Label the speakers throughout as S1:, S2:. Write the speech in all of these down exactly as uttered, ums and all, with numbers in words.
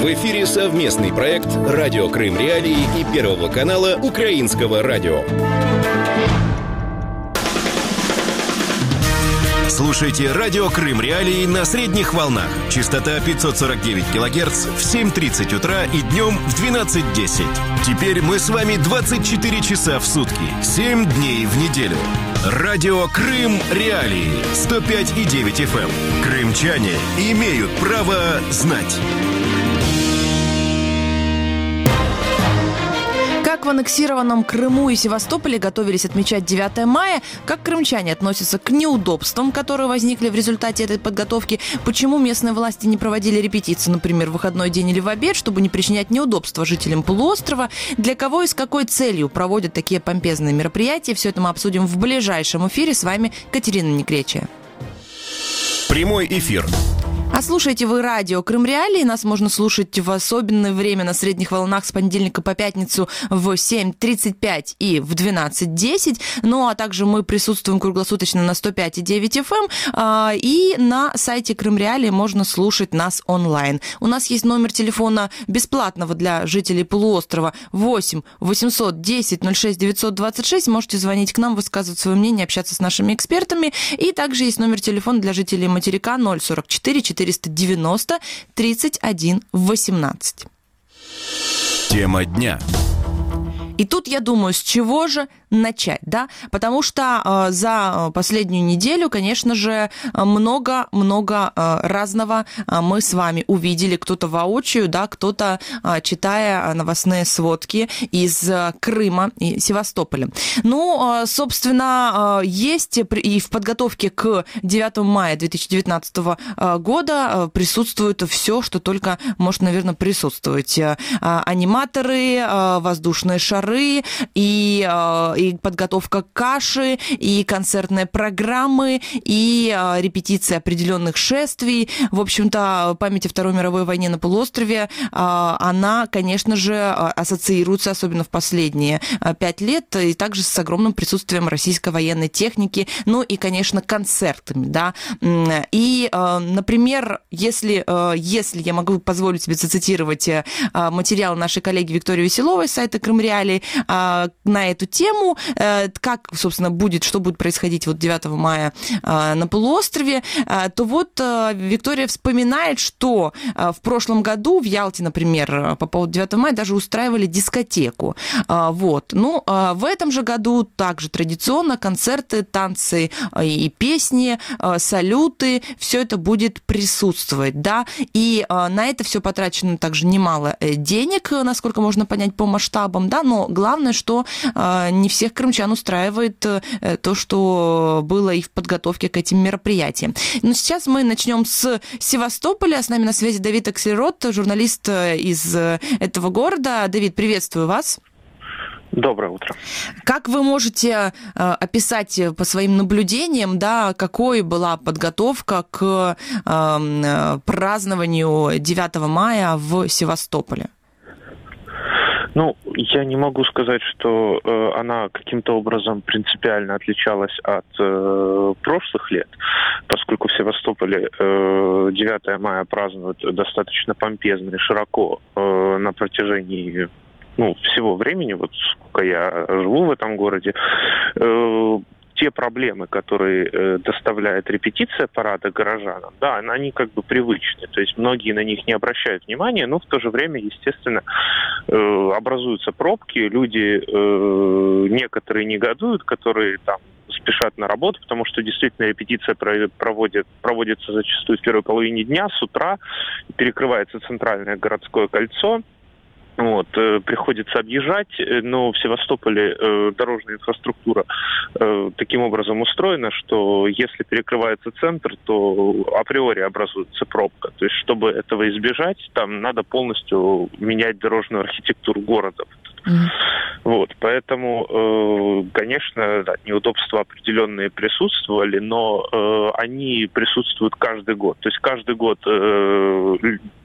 S1: В эфире совместный проект «Радио Крым Реалии» и Первого канала Украинского радио. Слушайте «Радио Крым Реалии» на средних волнах. Частота пятьсот сорок девять килогерц в семь тридцать утра и днем в двенадцать десять. Теперь мы с вами двадцать четыре часа в сутки, семь дней в неделю. «Радио Крым Реалии» сто пять и девять эф эм. Крымчане имеют право знать.
S2: Как в аннексированном Крыму и Севастополе готовились отмечать девятое мая, как крымчане относятся к неудобствам, которые возникли в результате этой подготовки, почему местные власти не проводили репетиции, например, в выходной день или в обед, чтобы не причинять неудобства жителям полуострова, для кого и с какой целью проводят такие помпезные мероприятия, все это мы обсудим в ближайшем эфире. С вами Катерина Некречия.
S1: Прямой эфир.
S2: А слушайте вы радио Крым Реалии. Нас можно слушать в особенное время на средних волнах с понедельника по пятницу в семь тридцать пять и в двенадцать десять. Ну, а также мы присутствуем круглосуточно на сто пять и девять эф эм. И на сайте Крым Реалии можно слушать нас онлайн. У нас есть номер телефона бесплатного для жителей полуострова восемь восемьсот десять ноль шесть девятьсот двадцать шесть. Можете звонить к нам, высказывать свое мнение, общаться с нашими экспертами. И также есть номер телефона для жителей материка ноль сорок четыре четыреста девяносто тридцать один восемнадцать.
S1: Тема дня.
S2: И тут я думаю, с чего же начать, да? Потому что э, за последнюю неделю, конечно же, много-много э, разного э, мы с вами увидели. Кто-то воочию, да, кто-то э, читая новостные сводки из э, Крыма и Севастополя. Ну, э, собственно, э, есть и в подготовке к девятому мая две тысячи девятнадцатого года э, присутствует все, что только может, наверное, присутствовать. Э, аниматоры, э, воздушные шары и э, и подготовка каши, и концертные программы, и э, репетиции определенных шествий. В общем-то, память о Второй мировой войне на полуострове, э, она, конечно же, ассоциируется, особенно в последние э, пять лет, и также с огромным присутствием российской военной техники, ну и, конечно, концертами, да. И, э, например, если, э, если я могу позволить себе зацитировать э, материал нашей коллеги Виктории Веселовой с сайта Крым Реалии э, на эту тему, как, собственно, будет, что будет происходить вот девятого мая на полуострове, то вот Виктория вспоминает, что в прошлом году в Ялте, например, по поводу девятого мая даже устраивали дискотеку. Вот. Ну, в этом же году также традиционно концерты, танцы и песни, салюты, все это будет присутствовать, да, и на это все потрачено также немало денег, насколько можно понять по масштабам, да, но главное, что не всех крымчан устраивает то, что было и в подготовке к этим мероприятиям. Но сейчас мы начнем с Севастополя. С нами на связи Давид Аксельрод, журналист из этого города. Давид, приветствую вас.
S3: Доброе утро.
S2: Как вы можете описать по своим наблюдениям, да, какой была подготовка к э, празднованию девятого мая в Севастополе?
S3: Ну, я не могу сказать, что э, она каким-то образом принципиально отличалась от э, прошлых лет, поскольку в Севастополе э, девятое мая празднуют достаточно помпезно и широко э, на протяжении ну, всего времени, вот сколько я живу в этом городе. Э, те проблемы, которые э, доставляет репетиция парада горожанам, да, они как бы привычны. То есть многие на них не обращают внимания, но в то же время, естественно, э, образуются пробки, люди э, некоторые негодуют, которые там спешат на работу, потому что действительно репетиция проводит, проводится зачастую в первой половине дня, с утра, перекрывается центральное городское кольцо. Вот, э, приходится объезжать, но в Севастополе э, дорожная инфраструктура э, таким образом устроена, что если перекрывается центр, то априори образуется пробка. То есть, чтобы этого избежать, там надо полностью менять дорожную архитектуру города. Mm-hmm. Вот, поэтому, э, конечно, да, неудобства определенные присутствовали, но э, они присутствуют каждый год. То есть каждый год э,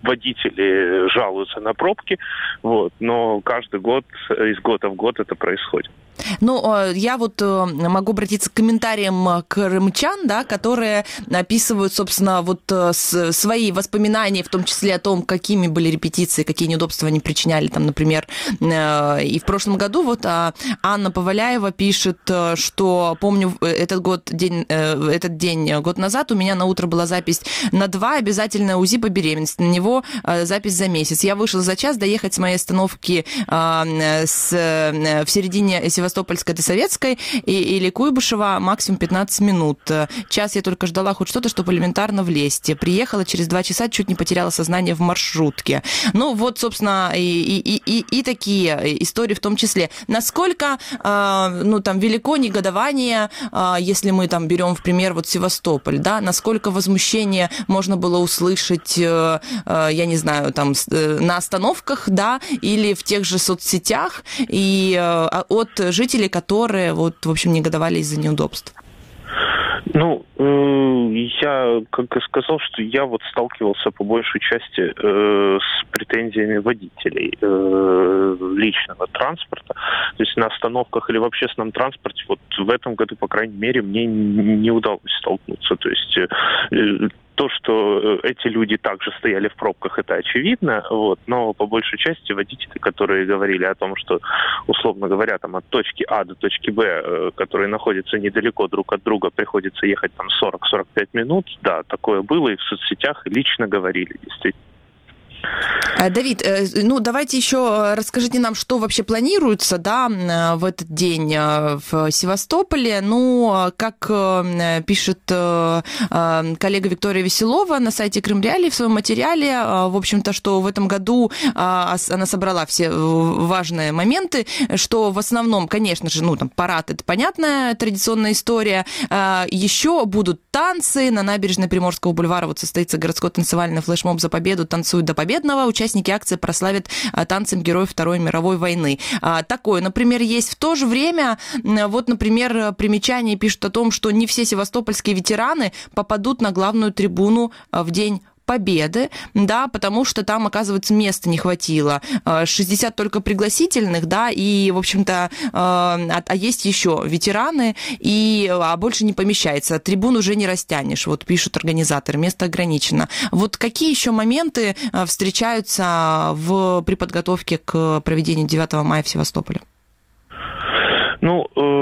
S3: водители жалуются на пробки, вот, но каждый год, из года в год это происходит.
S2: Ну, я вот могу обратиться к комментариям крымчан, да, которые описывают, собственно, вот свои воспоминания, в том числе о том, какими были репетиции, какие неудобства они причиняли, там, например, и в прошлом году вот Анна Поваляева пишет, что помню этот год, день, этот день год назад у меня на утро была запись на два, обязательно УЗИ по беременности, на него запись за месяц. Я вышла за час доехать с моей остановки с, в середине Севастопольской до Советской и, или Куйбышева максимум пятнадцать минут. Час я только ждала хоть что-то, чтобы элементарно влезть. Приехала через два часа, чуть не потеряла сознание в маршрутке. Ну, вот, собственно, и, и, и, и такие истории в том числе. Насколько, э, ну, там, велико негодование, э, если мы там берем в пример вот Севастополь, да, насколько возмущение можно было услышать, э, э, я не знаю, там, э, на остановках, да, или в тех же соцсетях, и э, от жителей, которые, вот, в общем, негодовали из-за неудобств?
S3: Ну, я, как и сказал, что я вот сталкивался по большей части э, с претензиями водителей э, личного транспорта. То есть на остановках или в общественном транспорте вот в этом году, по крайней мере, мне не удалось столкнуться. То есть э, то, что эти люди также стояли в пробках, это очевидно, вот, но по большей части водители, которые говорили о том, что, условно говоря, там от точки А до точки Б, которые находятся недалеко друг от друга, приходится ехать там сорок-сорок пять минут, да, такое было, и в соцсетях лично говорили, действительно.
S2: Давид, ну давайте еще расскажите нам, что вообще планируется, да, в этот день в Севастополе. Ну, как пишет коллега Виктория Веселова на сайте Крым Реалии в своем материале, в общем-то, что в этом году она собрала все важные моменты, что в основном, конечно же, ну там парад, это понятная традиционная история, еще будут танцы на набережной Приморского бульвара, вот состоится городской танцевальный флешмоб «За победу», танцуют до победного. Участники акции прославят танцем героев Второй мировой войны. Такое, например, есть. В то же время, вот, например, примечание пишут о том, что не все севастопольские ветераны попадут на главную трибуну в день Победы, да, потому что там, оказывается, места не хватило. шестьдесят только пригласительных, да, и, в общем-то, а, а есть еще ветераны, и, а больше не помещается. Трибун уже не растянешь, вот пишут организаторы, место ограничено. Вот какие еще моменты встречаются в, при подготовке к проведению девятого мая в Севастополе?
S3: Ну,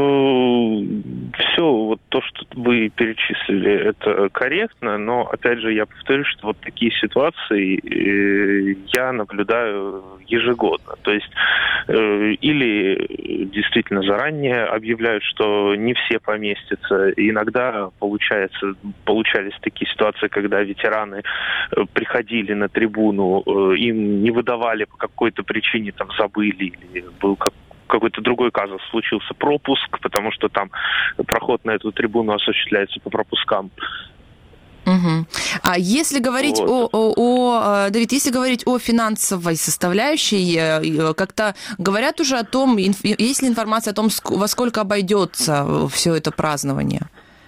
S3: э, все вот то, что вы перечислили, это корректно, но, опять же, я повторюсь, что вот такие ситуации э, я наблюдаю ежегодно. То есть э, или действительно заранее объявляют, что не все поместятся. Иногда получается, получались такие ситуации, когда ветераны приходили на трибуну, э, им не выдавали по какой-то причине, там забыли, или был как какой-то другой казус, случился пропуск, потому что там проход на эту трибуну осуществляется по пропускам.
S2: Угу. А если говорить вот. о, о, о, Давид, если говорить о финансовой составляющей, как-то говорят уже о том, есть ли информация о том, во сколько обойдется все это празднование?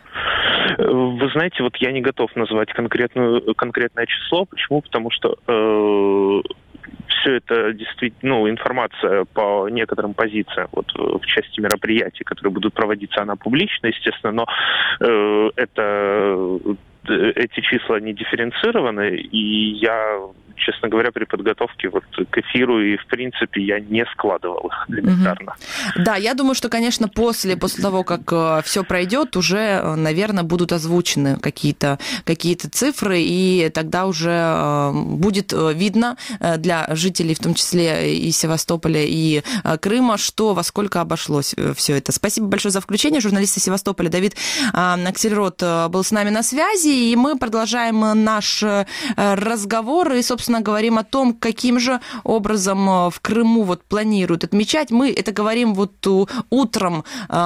S3: Вы знаете, вот я не готов назвать конкретную, конкретное число. Почему? Потому что э, все это действительно, ну, информация по некоторым позициям, вот в части мероприятий, которые будут проводиться, она публична, естественно, но э, это, эти числа не дифференцированы, и я, честно говоря, при подготовке вот к эфиру и, в принципе, я не складывал их элементарно.
S2: Mm-hmm. Да, я думаю, что, конечно, после, после того, как э, все пройдет, уже, наверное, будут озвучены какие-то, какие-то цифры, и тогда уже э, будет видно э, для жителей, в том числе и Севастополя, и э, Крыма, что во сколько обошлось все это. Спасибо большое за включение. Журналист из Севастополя Давид э, Аксельрод был с нами на связи, и мы продолжаем наш э, разговор, и, собственно, говорим о том, каким же образом в Крыму вот планируют отмечать. Мы это говорим вот утром,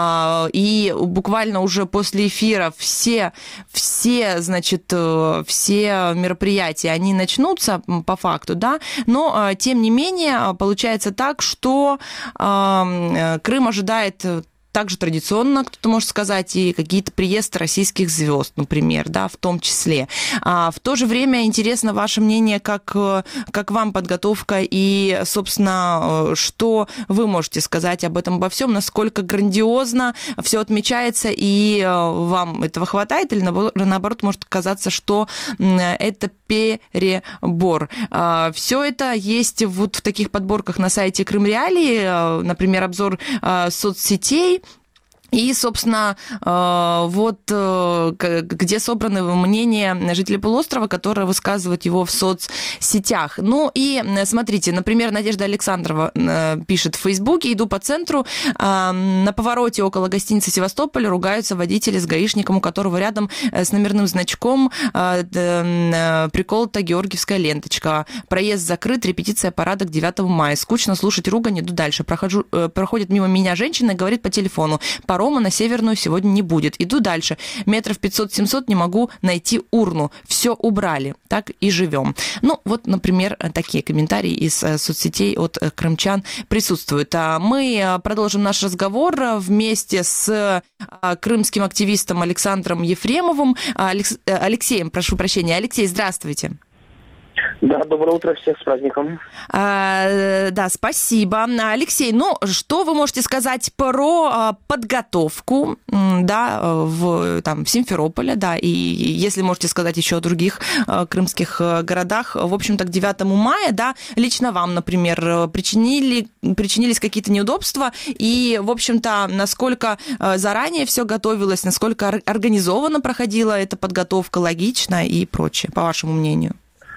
S2: и буквально уже после эфира все, все, значит, все мероприятия, они начнутся по факту, да, но, тем не менее, получается так, что Крым ожидает также традиционно, кто-то может сказать, и какие-то приезды российских звезд, например, да, в том числе. А в то же время интересно ваше мнение, как, как вам подготовка и, собственно, что вы можете сказать об этом, обо всем, насколько грандиозно все отмечается, и вам этого хватает, или наоборот может казаться, что это перебор. Все это есть вот в таких подборках на сайте Крым Реалии, например, обзор соцсетей. И, собственно, вот где собраны мнения жителей полуострова, которые высказывают его в соцсетях. Ну и смотрите, например, Надежда Александрова пишет в Фейсбуке: иду по центру, на повороте около гостиницы «Севастополь» ругаются водители с гаишником, у которого рядом с номерным значком приколота георгиевская ленточка. Проезд закрыт, репетиция парада к девятому мая. Скучно слушать ругань, иду дальше. Прохожу, проходит мимо меня женщина и говорит по телефону: парома на Северную сегодня не будет. Иду дальше. Метров пятьсот-семьсот не могу найти урну. Все убрали. Так и живем. Ну, вот, например, такие комментарии из соцсетей от крымчан присутствуют. А мы продолжим наш разговор вместе с крымским активистом Александром Ефремовым. Алекс... Алексеем, прошу прощения. Алексей, здравствуйте.
S4: Да, доброе утро, всех с праздником.
S2: А, да, спасибо. Алексей, ну, что вы можете сказать про подготовку, да, в, там, в Симферополе, да, и если можете сказать еще о других крымских городах, в общем-то, к девятому мая, да, лично вам, например, причинили, причинились какие-то неудобства, и, в общем-то, насколько заранее все готовилось, насколько организованно проходила эта подготовка, логично и прочее, по вашему мнению?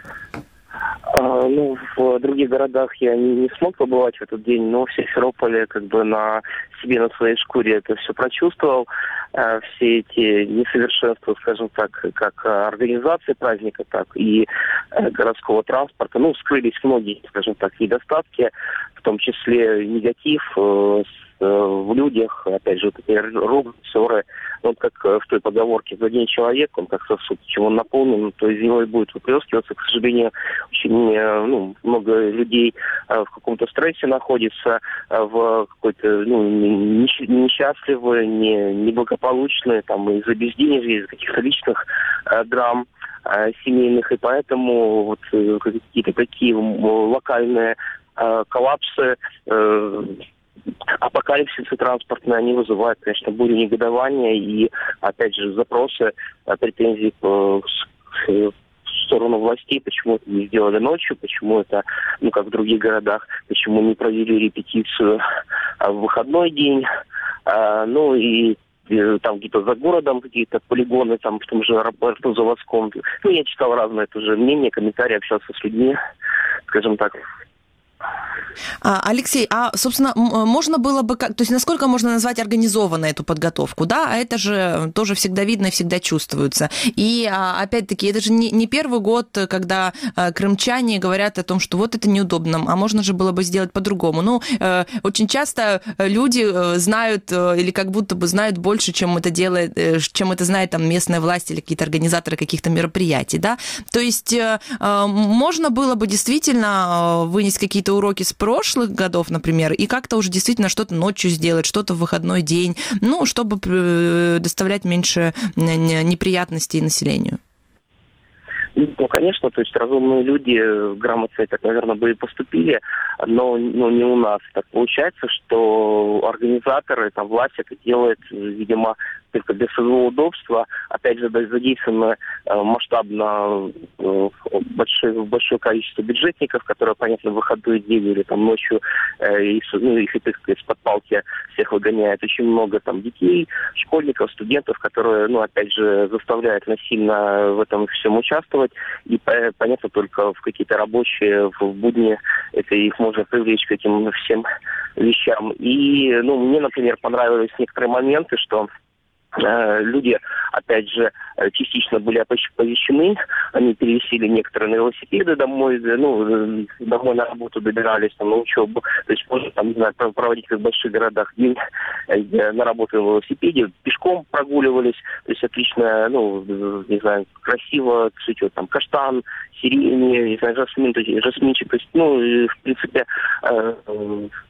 S4: А, ну, в других городах я не, не смог побывать в этот день, но в Симферополе как бы на себе, на своей шкуре это все прочувствовал. А, все эти несовершенства, скажем так, как организации праздника, так и а, городского транспорта. Ну, скрылись многие, скажем так, недостатки, в том числе негатив э, с, э, в людях, опять же, вот эти ругань, ссоры. Вот как в той поговорке: за день человек, он как сосуд, чем он наполнен, то из него и будет выплескиваться. К сожалению, очень ну, много людей в каком-то стрессе находится, в какой-то ну, несчастливые, не, неблагополучные, там, из-за безденежья, из-за каких-то личных э, драм э, семейных, и поэтому вот э, какие-то такие локальные э, коллапсы, э, апокалипсисы транспортные, они вызывают, конечно, бурю негодования и, опять же, запросы, претензии в сторону властей, почему это не сделали ночью, почему это, ну, как в других городах, почему не провели репетицию в выходной день, а, ну, и там где-то за городом какие-то полигоны, там в том же аэропорту заводском. Ну, я читал разные тоже мнения, комментарии, общался с людьми, скажем так.
S2: Алексей, а, собственно, можно было бы, то есть насколько можно назвать организованно эту подготовку, да, а это же тоже всегда видно и всегда чувствуется. И, опять-таки, это же не, не первый год, когда крымчане говорят о том, что вот это неудобно, а можно же было бы сделать по-другому. Ну, очень часто люди знают или как будто бы знают больше, чем это делает, чем это знает там местная власть или какие-то организаторы каких-то мероприятий, да. То есть можно было бы действительно вынести какие-то уроки с прошлых годов, например, и как-то уже действительно что-то ночью сделать, что-то в выходной день, ну, чтобы доставлять меньше неприятностей населению.
S4: Ну, конечно, то есть разумные люди грамотные, так, наверное, бы и поступили, но, но не у нас. Так получается, что организаторы, там, власть это делает, видимо, только для своего удобства. Опять же, задействовано э, масштабно э, большое, большое количество бюджетников, которые, понятно, в выходной день или там ночью э, из, ну, их из-под палки всех выгоняют. Очень много там детей, школьников, студентов, которые, ну, опять же, заставляют насильно в этом всем участвовать. И, понятно, только в какие-то рабочие, в будни это их можно привлечь к этим всем вещам. И, ну, мне, например, понравились некоторые моменты, что люди, опять же, частично были оповещены, они перевесили некоторые на велосипеды домой, ну, домой на работу добирались, там, на учебу. То есть можно, там, не знаю, проводить как в больших городах день на работу на велосипеде, пешком прогуливались, то есть отлично, ну, не знаю, красиво цветет, там, каштан, сирень, не знаю, жасмин, то есть, жасминчик, то есть, ну, в принципе,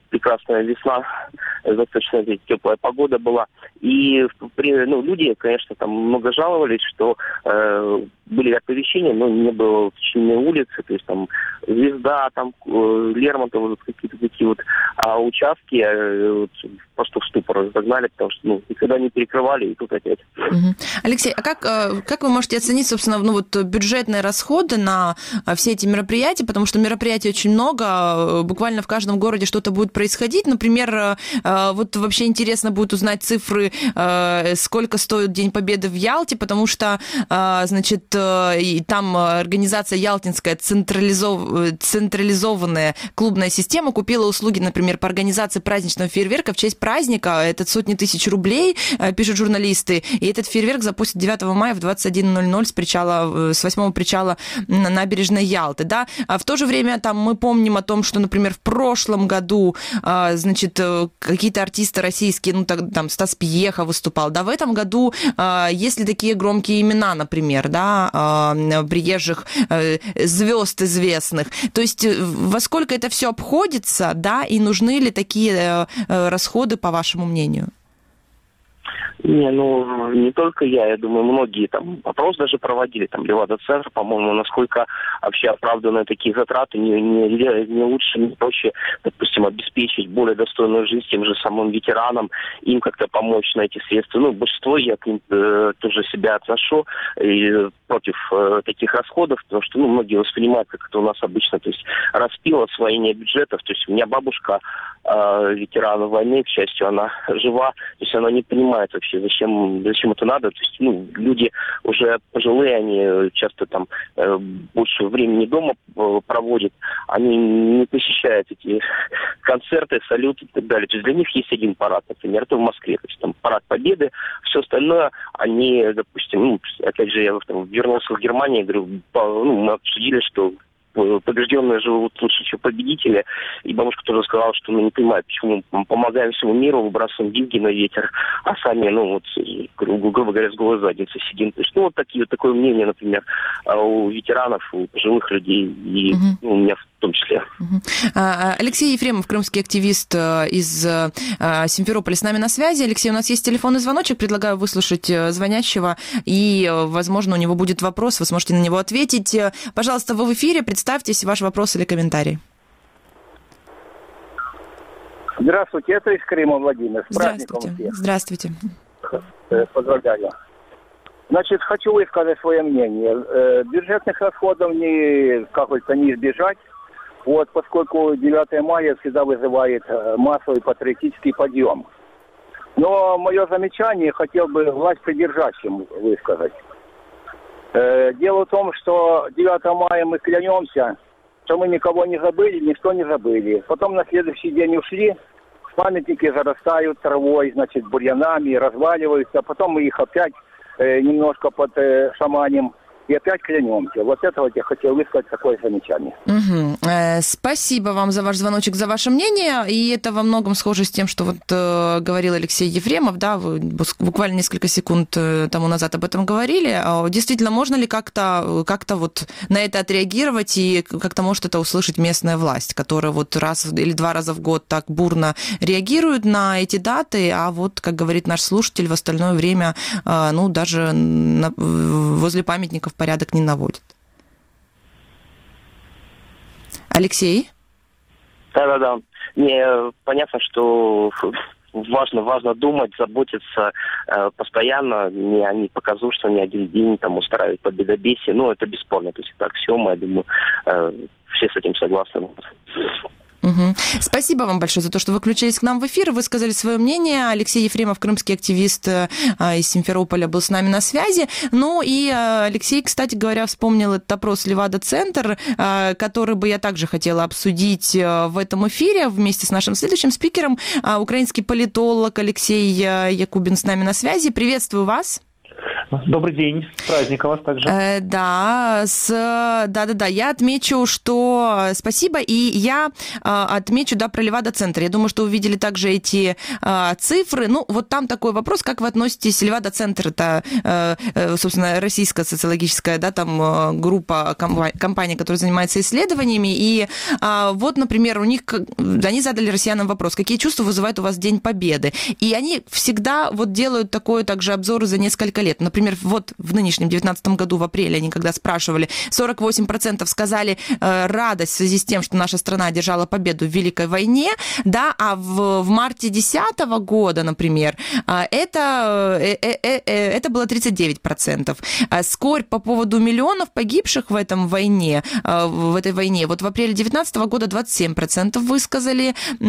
S4: прекрасная весна, достаточно теплая погода была. И ну, люди, конечно, там много жаловались, что э, были оповещения, но не было уточненной улицы, то есть там Звезда, там Лермонтова, вот какие-то такие вот а участки э, вот, просто в ступор загнали, потому что ну, никогда не перекрывали, и тут опять.
S2: Угу. Алексей, а как, как вы можете оценить, собственно, ну, вот, бюджетные расходы на все эти мероприятия, потому что мероприятий очень много, буквально в каждом городе что-то будет происходить. Например, вот вообще интересно будет узнать цифры, сколько стоит День Победы в Ялте, потому что, значит, там организация ялтинская централизов... централизованная клубная система купила услуги, например, по организации праздничного фейерверка в честь праздника. Это сотни тысяч рублей, пишут журналисты. И этот фейерверк запустят девятого мая в двадцать один ноль ноль с причала, с восьмого причала на набережной Ялты. Да? А в то же время там мы помним о том, что, например, в прошлом году, значит, какие-то артисты российские, ну, там Стас Пьеха выступал. Да, в этом году есть ли такие громкие имена, например, да, приезжих звезд известных. То есть во сколько это все обходится, да, и нужны ли такие расходы, по вашему мнению?
S4: Не, ну, не только я, я думаю, многие там опрос даже проводили, там, Левада-центр, по-моему, насколько вообще оправданы такие затраты, не, не, не лучше, не проще, допустим, обеспечить более достойную жизнь тем же самым ветеранам, им как-то помочь на эти средства. Ну, большинство я к ним э, тоже себя отношу и против э, таких расходов, потому что, ну, многие воспринимают, как это у нас обычно, то есть распил, освоение бюджетов, то есть у меня бабушка э, ветерана войны, к счастью, она жива, то есть она не понимает вообще, зачем, зачем это надо. То есть, ну, люди уже пожилые, они часто там э, больше времени дома э, проводят, они не посещают эти концерты, салюты и так далее. То есть для них есть один парад, например, это в Москве, то есть там парад Победы, все остальное, они, допустим, ну, опять же, я там, вернулся в Германию, говорю, по, ну, мы обсудили, что побежденные живут лучше, чем победители. И бабушка тоже сказала, что ну, не понимает, почему мы помогаем всему миру, выбрасываем деньги на ветер, а сами, ну, вот, грубо говоря, с голой задницей сидим. То есть, ну, вот такие, вот такое мнение, например, у ветеранов, у пожилых людей, и угу. ну, у меня в том числе.
S2: Угу. Алексей Ефремов, крымский активист из Симферополя, с нами на связи. Алексей, у нас есть телефонный звоночек, предлагаю выслушать звонящего, и, возможно, у него будет вопрос, вы сможете на него ответить. Пожалуйста, вы в эфире, представьтесь, ваш вопрос или комментарий.
S5: Здравствуйте, это из Крыма Владимир. С
S2: Здравствуйте. Здравствуйте.
S5: Поздравляю. Значит, хочу высказать свое мнение. Бюджетных расходов не, как говорится, не избежать. Вот, поскольку девятое мая всегда вызывает массовый патриотический подъем. Но мое замечание хотел бы власть придержащим высказать. Дело в том, что девятого мая мы клянемся, что мы никого не забыли, ничто не забыли. Потом на следующий день ушли, памятники зарастают травой, значит, бурьянами, разваливаются. Потом мы их опять э, немножко подшаманим и опять клянемся. Вот это вот я хотел высказать такое замечание.
S2: Угу. Э, спасибо вам за ваш звоночек, за ваше мнение. И это во многом схоже с тем, что вот э, говорил Алексей Ефремов, да, вы буквально несколько секунд тому назад об этом говорили. Действительно, можно ли как-то, как-то вот на это отреагировать и как-то может это услышать местная власть, которая вот раз или два раза в год так бурно реагирует на эти даты, а вот, как говорит наш слушатель, в остальное время, э, ну, даже на, возле памятников порядок не наводит. Алексей?
S4: Да-да-да. Мне понятно, что важно, важно думать, заботиться э, постоянно, не, не показушно, ни один день там устраивать победобесие. Ну, это бесспорно. То есть так все, мы, я думаю, э, все с этим согласны.
S2: Угу. Спасибо вам большое за то, что вы включились к нам в эфир, высказали свое мнение. Алексей Ефремов, крымский активист из Симферополя, был с нами на связи. Ну и Алексей, кстати говоря, вспомнил этот опрос Левада-центр, который бы я также хотела обсудить в этом эфире вместе с нашим следующим спикером. Украинский политолог Алексей Якубин с нами на связи. Приветствую вас.
S6: Добрый день, с праздником вас также.
S2: Э, да, с, да-да-да, я отмечу, что спасибо, и я э, отмечу, да, про Левада-центр. Я думаю, что вы видели также эти э, цифры. Ну, вот там такой вопрос, как вы относитесь, Левада-центр, это, э, э, собственно, российская социологическая, да, там э, группа, компания, которая занимается исследованиями, и э, вот, например, у них, они задали россиянам вопрос, какие чувства вызывает у вас День Победы, и они всегда вот делают такой также обзор за несколько лет. Например, вот в нынешнем девятнадцатом году, в апреле, они когда спрашивали, сорок восемь процентов сказали э, радость в связи с тем, что наша страна одержала победу в Великой войне, да, а в, в марте две тысячи десятого года, например, э, это, э, э, э, это было тридцать девять процентов. А скорбь по поводу миллионов погибших в этом войне, э, в этой войне, вот в апреле две тысячи девятнадцатого года двадцать семь процентов высказали.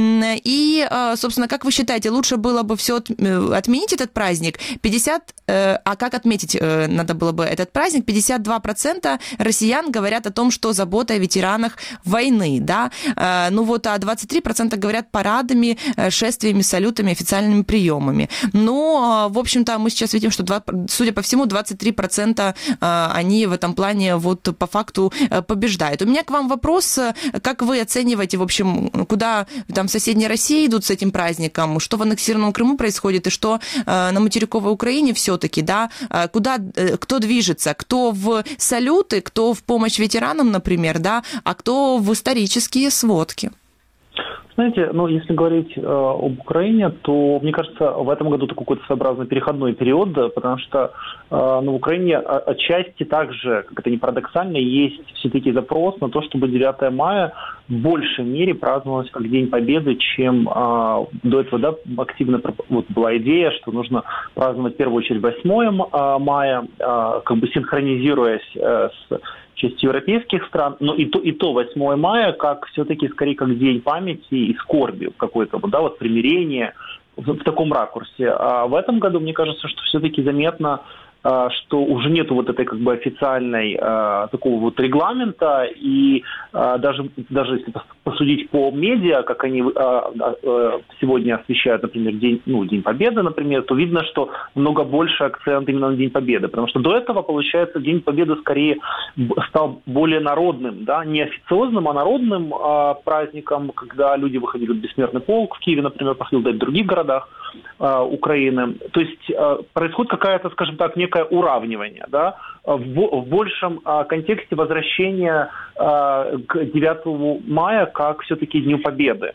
S2: И, э, собственно, как вы считаете, лучше было бы все отменить этот праздник? пятьдесят, э, а как отметить э, надо было бы этот праздник? пятьдесят два процента россиян говорят о том, что забота о ветеранах войны, да, э, ну вот, а двадцать три процента говорят парадами, э, шествиями, салютами, официальными приемами. Ну, э, в общем-то, мы сейчас видим, что, два, судя по всему, двадцать три процента э, они в этом плане вот по факту э, побеждают. У меня к вам вопрос, как вы оцениваете, в общем, куда там в соседней России идут с этим праздником, что в аннексированном Крыму происходит и что э, на материковой Украине все-таки, да, куда, кто движется, кто в салюты, кто в помощь ветеранам, например, да, а кто в исторические сводки?
S6: Знаете, ну, если говорить э, об Украине, то, мне кажется, в этом году такой какой-то своеобразный переходной период, потому что э, ну, в Украине отчасти также, как это ни парадоксально, есть все-таки запрос на то, чтобы девятое мая в большей мере праздновалось как День Победы, чем э, до этого, да, активно вот, была идея, что нужно праздновать в первую очередь восьмое мая, э, как бы синхронизируясь э, с частью европейских стран, но и то, и то восьмое мая как все-таки скорее как день памяти и скорби, какое-то, да, вот примирение в, в таком ракурсе. А в этом году, мне кажется, что все-таки заметно, что уже нету вот этой как бы официальной э, такого вот регламента, и э, даже, даже если посудить по медиа, как они э, э, сегодня освещают, например, День, ну, День Победы, например, то видно, что много больше акцент именно на День Победы, потому что до этого, получается, День Победы скорее стал более народным, да, не официозным, а народным э, праздником, когда люди выходили в Бессмертный полк в Киеве, например, проходил, да и в других городах э, Украины. То есть э, происходит какая-то, скажем так, некая уравнивание, да, в, в большем а, контексте возвращения а, к девятому мая как все-таки Дню Победы.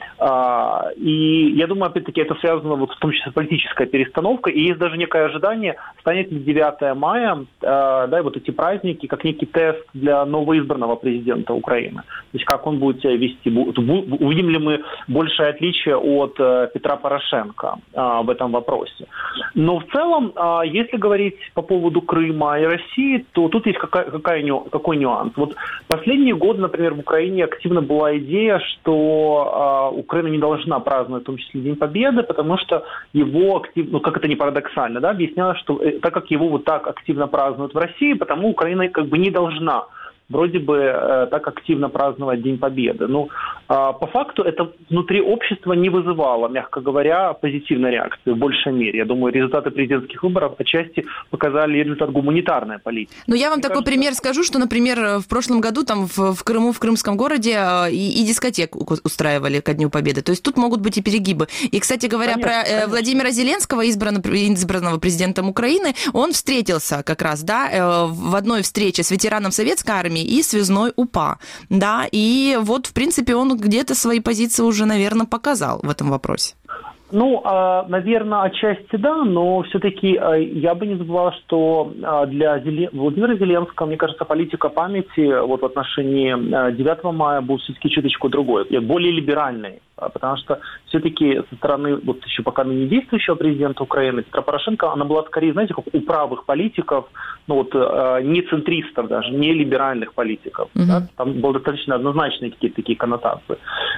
S6: А, и я думаю, опять-таки, это связано вот в том числе с политической перестановкой, и есть даже некое ожидание, станет ли девятое мая, а, да, и вот эти праздники, как некий тест для новоизбранного президента Украины. То есть как он будет себя вести, увидим ли мы большее отличие от а, Петра Порошенко а, в этом вопросе. Но в целом, а, если говорить по поводу Крыма и России, то тут есть какая, какая, какой нюанс. Вот последние годы, например, в Украине активно была идея, что а, Украина не должна праздновать, в том числе День Победы, потому что его активно, ну как это не парадоксально, да, объяснялось, что э, так как его вот так активно празднуют в России, потому Украина как бы не должна вроде бы э, так активно праздновать День Победы. Ну, э, по факту это внутри общества не вызывало, мягко говоря, позитивной реакции в большей мере. Я думаю, результаты президентских выборов отчасти показали результат гуманитарной политики.
S2: Ну, я вам Мне такой кажется... пример скажу, что, например, в прошлом году там в, в Крыму, в Крымском городе и, и дискотеку устраивали ко Дню Победы. То есть тут могут быть и перегибы. И, кстати говоря, конечно, про конечно. Владимира Зеленского, избранного, избранного президентом Украины, он встретился как раз, да, в одной встрече с ветераном советской армии и связной УПА, да, и вот, в принципе, он где-то свои позиции уже, наверное, показал в этом вопросе.
S6: Ну, наверное, отчасти да, но все-таки я бы не забывал, что для Владимира Зеленского, мне кажется, политика памяти вот в отношении девятого мая будет все-таки чуточку другой, более либеральной, потому что все-таки со стороны вот еще пока не действующего президента Украины Петра Порошенко, она была скорее, знаете, как у правых политиков, ну вот не центристов даже, не либеральных политиков. Mm-hmm. Да? Там были достаточно однозначные какие-то такие коннотации.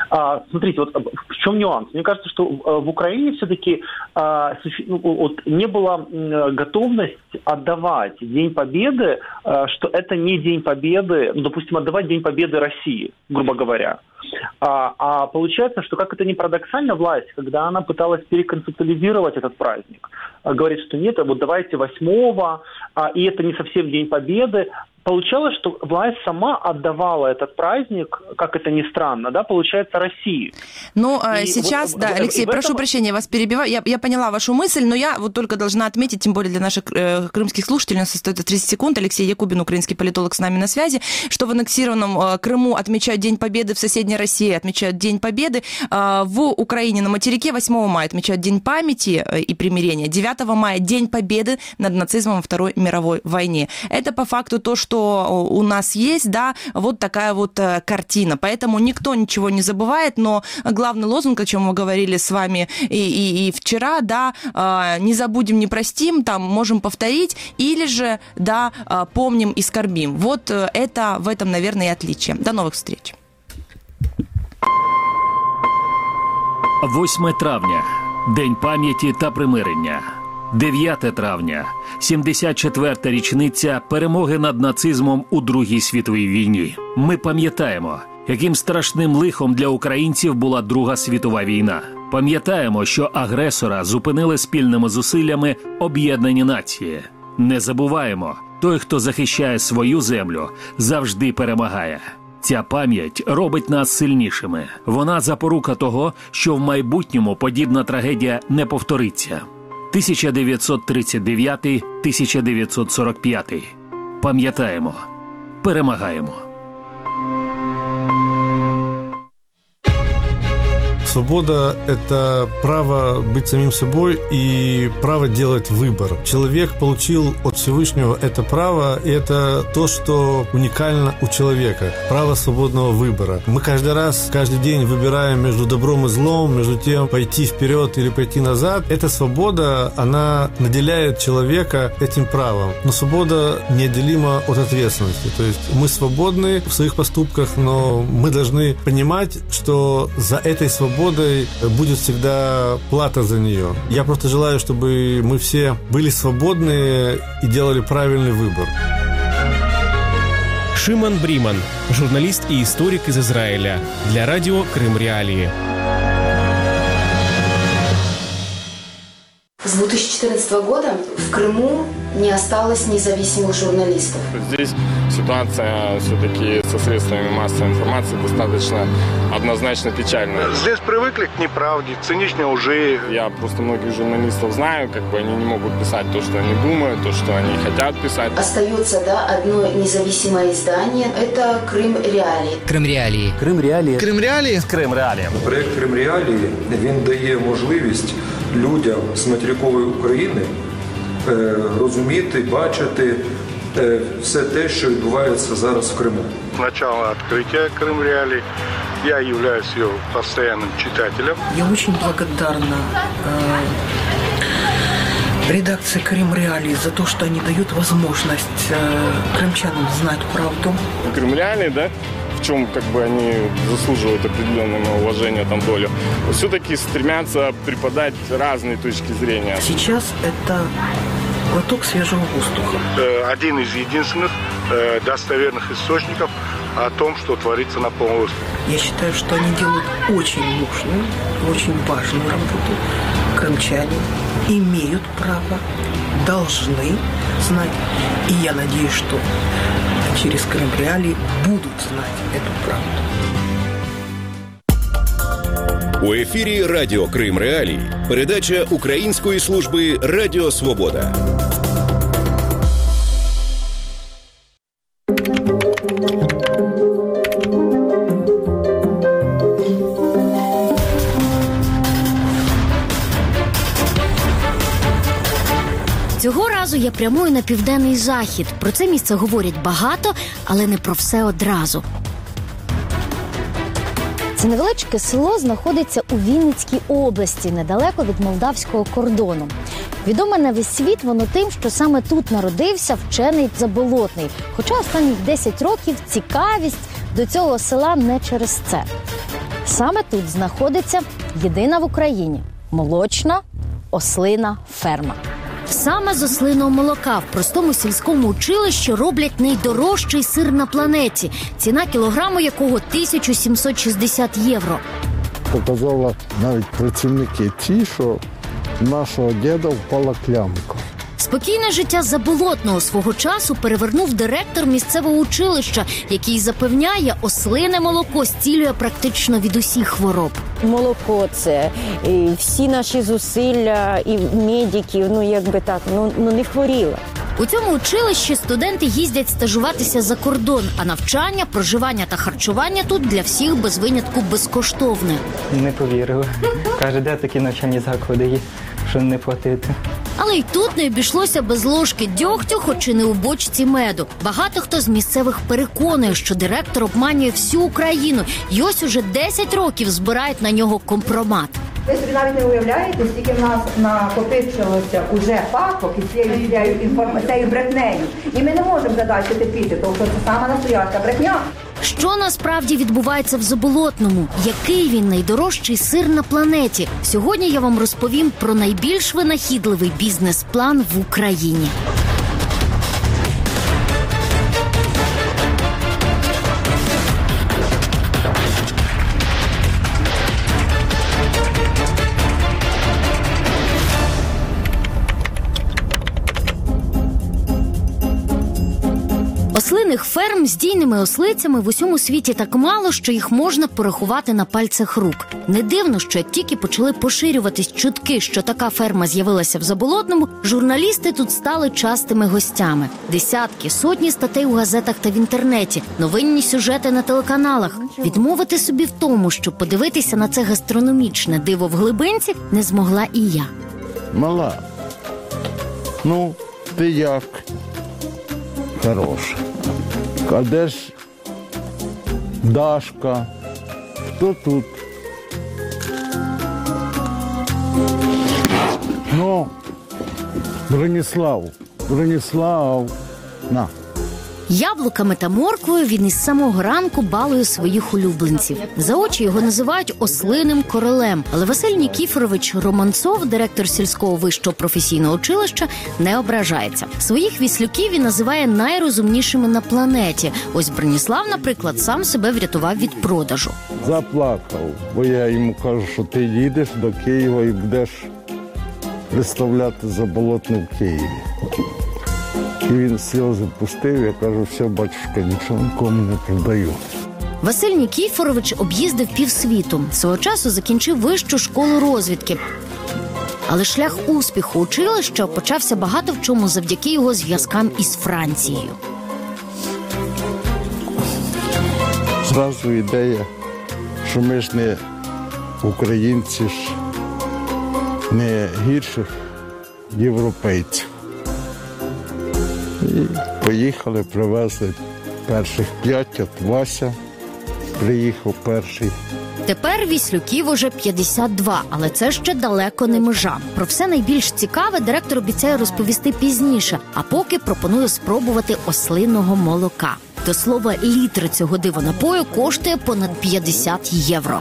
S6: А, смотрите, вот в чем нюанс? Мне кажется, что в Украине все-таки а, ну, вот, не была готовность отдавать День Победы, а, что это не День Победы, ну, допустим, отдавать День Победы России, грубо говоря. А, а получается, что, как это ни парадоксально, власть, когда она пыталась переконцептуализировать этот праздник, говорит, что нет, вот давайте восьмого, а, и это не совсем День Победы. Получалось, что власть сама отдавала этот праздник, как это ни странно, да, получается, России.
S2: Ну, и сейчас, вот, да, Алексей, прошу этом... прощения, вас перебиваю. Я, я поняла вашу мысль, но я вот только должна отметить, тем более для наших э, крымских слушателей, у нас остается тридцать секунд, Алексей Якубин, украинский политолог, с нами на связи, что в аннексированном э, Крыму отмечают День Победы, в соседней России отмечают День Победы, э, в Украине на материке восьмого мая отмечают День памяти э, и примирения, девятого мая День Победы над нацизмом во Второй мировой войне. Это по факту то, что у нас есть, да, вот такая вот картина. Поэтому никто ничего не забывает, но главный лозунг, о чем мы говорили с вами и, и, и вчера, да, не забудем, не простим, там можем повторить, или же, да, помним и скорбим. Вот это в этом, наверное, и отличие. До новых встреч.
S7: восьме травня. День пам'яті та примирення. дев'яте травня. сімдесят четверта річниця перемоги над нацизмом у Другій світовій війні. Ми пам'ятаємо, яким страшним лихом для українців була Друга світова війна. Пам'ятаємо, що агресора зупинили спільними зусиллями об'єднані нації. Не забуваємо, той, хто захищає свою землю, завжди перемагає. Ця пам'ять робить нас сильнішими. Вона запорука того, що в майбутньому подібна трагедія не повториться. тисяча дев'ятсот тридцять дев'ятий - тисяча дев'ятсот сорок п'ятий. Пам'ятаємо. Перемагаємо.
S8: Свобода – это право быть самим собой и право делать выбор. Человек получил от Всевышнего это право, и это то, что уникально у человека – право свободного выбора. Мы каждый раз, каждый день выбираем между добром и злом, между тем, пойти вперед или пойти назад. Эта свобода, она наделяет человека этим правом. Но свобода неотделима от ответственности. То есть мы свободны в своих поступках, но мы должны понимать, что за этой свободой будет всегда плата за нее. Я просто желаю, чтобы мы все были свободны и делали правильный выбор.
S9: Шимон Бріман, журналист и историк из Израиля. Для радио «Крым Реалии».
S10: С две тысячи четырнадцатого года в Крыму не осталось независимых журналистов.
S11: Здесь ситуация все-таки со средствами массовой информации достаточно однозначно печальная.
S12: Здесь привыкли к неправде, к циничной лжи.
S11: Я просто многих журналистов знаю, как бы они не могут писать то, что они думают, то, что они хотят писать.
S10: Остается, да, одно независимое издание. Это Крым Реалии.
S13: Крым Реалії.
S14: Крим Реалії.
S15: Крим Реалії.
S14: Крим Реалії.
S16: Проект Крим Реалії, він дає можливість людям з материкової України розуміти, бачити все те, що відбувається зараз в Криму.
S12: С начала открытия Крым Реалии я являюсь ее постоянным читателем.
S15: Я очень благодарна э, редакции Крым Реалии за то, что они дают возможность э, крымчанам знать правду.
S11: Крым Реалии, да? В чем как бы они заслуживают определенного уважения, там, долю, все-таки стремятся преподать разные точки зрения.
S15: Сейчас это глоток свежего воздуха.
S12: Один из единственных э, достоверных источников о том, что творится на полуострове.
S15: Я считаю, что они делают очень нужную, очень важную работу. Крымчане имеют право, должны знать. И я надеюсь, что через Крым Реалии будут знать эту правду.
S1: У ефірі Радіо Крим Реалії. Передача Української служби Радіо Свобода.
S17: Цього разу я прямую на Південний Захід. Про це місце говорять багато, але не про все одразу. Це невеличке село знаходиться у Вінницькій області, недалеко від молдавського кордону. Відоме на весь світ воно тим, що саме тут народився вчений Заболотний. Хоча останніх десять років цікавість до цього села не через це. Саме тут знаходиться єдина в Україні молочна ослина ферма. Саме з ослиного молока в простому сільському училищі роблять найдорожчий сир на планеті, ціна кілограму якого тисяча сімсот шістдесят євро.
S13: Показали навіть працівники ті, що в нашого діда впала клямка.
S17: Спокійне життя Заболотного свого часу перевернув директор місцевого училища, який запевняє, ослине молоко зцілює практично від усіх хвороб.
S14: Молоко – це і всі наші зусилля, і медиків, ну якби так, ну, ну не хворіла.
S17: У цьому училищі студенти їздять стажуватися за кордон, а навчання, проживання та харчування тут для всіх без винятку безкоштовне.
S18: Не повірила. Каже, де такі навчальні заклади є, що не платити.
S17: Але й тут не обійшлося без ложки дьогтю, хоч і не у бочці меду. Багато хто з місцевих переконує, що директор обманює всю Україну. І ось уже десять років збирають на нього компромат.
S19: Ви собі навіть не уявляєте, скільки в нас накопичилося уже папок із цією, цією інформацією брехнею. І ми не можемо задати терпіти, тому що це сама настояща брехня.
S17: Що насправді відбувається в Заболотному? Який він найдорожчий сир на планеті? Сьогодні я вам розповім про найбільш винахідливий бізнес-план в Україні. Ослиних ферм з дійними ослицями в усьому світі так мало, що їх можна порахувати на пальцях рук. Не дивно, що як тільки почали поширюватись чутки, що така ферма з'явилася в Заболотному, журналісти тут стали частими гостями. Десятки, сотні статей у газетах та в інтернеті, новинні сюжети на телеканалах. Відмовити собі в тому, щоб подивитися на це гастрономічне диво в глибинці, не змогла і я.
S13: Мала, ну, ти як? Хороша. А де ж Дашка? Хто тут? Ну, Броніслав, Броніслав, на.
S17: Яблуками та морквою він із самого ранку балує своїх улюбленців. За очі його називають ослиним королем. Але Василь Нікіфорович Романцов, директор сільського вищого професійного училища, не ображається. Своїх віслюків він називає найрозумнішими на планеті. Ось Броніслав, наприклад, сам себе врятував від продажу.
S13: Заплакав, бо я йому кажу, що ти їдеш до Києва і будеш представляти Заболотне в Києві. І він сльози пустив, я кажу, все, батюшка, нічого нікому не продаю.
S17: Василь Нікіфорович об'їздив півсвіту. Свого часу закінчив вищу школу розвідки. Але шлях успіху училища почався багато в чому завдяки його зв'язкам із Францією.
S13: Зразу ідея, що ми ж не українці, ж не гірших європейців. І поїхали, привезли перших п'ять, от Вася приїхав перший.
S17: Тепер віслюків уже п'ятдесят два, але це ще далеко не межа. Про все найбільш цікаве директор обіцяє розповісти пізніше, а поки пропонує спробувати ослиного молока. До слова, літр цього дивонапою коштує понад п'ятдесят євро.